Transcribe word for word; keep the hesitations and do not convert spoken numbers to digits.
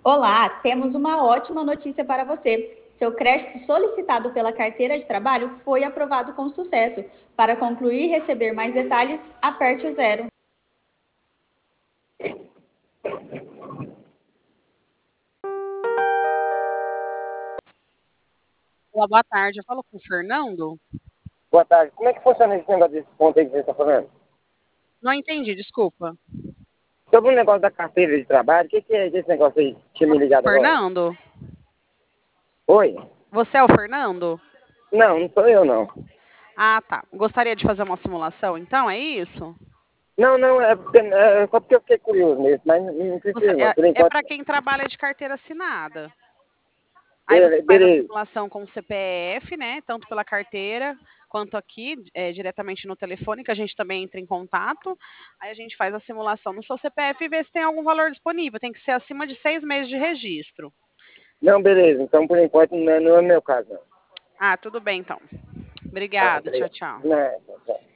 Olá, temos uma ótima notícia para você. Seu crédito solicitado pela carteira de trabalho foi aprovado com sucesso. Para concluir e receber mais detalhes, aperte o zero. Olá, boa tarde. Eu falo com o Fernando? Boa tarde. Como é que funciona esse negócio desse ponto aí que você está falando? Não entendi, desculpa. Sobre o negócio da carteira de trabalho, o que, que é esse negócio aí que tinha me ligado agora? Fernando? Oi? Você é o Fernando? Não, não sou eu, não. Ah, tá. Gostaria de fazer uma simulação, então, é isso? Não, não, é, porque, é só porque eu fiquei curioso mesmo, mas não, não Você precisa não, é, por é enquanto. para quem trabalha de carteira assinada. Aí você Beleza, faz a beleza. simulação com o C P F, né? Tanto pela carteira quanto aqui, é, diretamente no telefone, que a gente também entra em contato. Aí a gente faz a simulação no seu C P F e vê se tem algum valor disponível. Tem que ser acima de seis meses de registro. Não, beleza, então por enquanto não é, não é meu caso, não. Ah, tudo bem, então. Ah, Obrigada. Tchau, obrigado. tchau. Não,